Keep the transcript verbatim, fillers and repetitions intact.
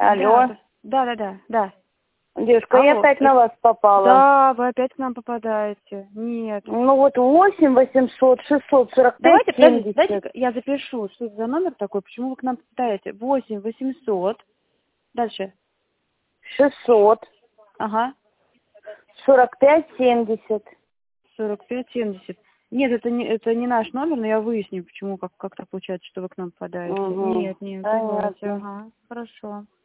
Алло. Да, да, да, да, да. Девушка, Алло. я опять на вас попала. Да, вы опять к нам попадаете. Нет. Ну вот восемь восемьсот шестьсот сорок пять Давайте, подождите, семьдесят. дайте я запишу, что это за номер такой, почему вы к нам попадаете. восемь восемьсот. Дальше. шестьсот Ага. сорок пять семьдесят. сорок пять семьдесят. Нет, это не, это не наш номер, но я выясню, почему, как, как так получается, что вы к нам попадаете. Угу. Нет, нет, Понятно. давайте. Ага, хорошо.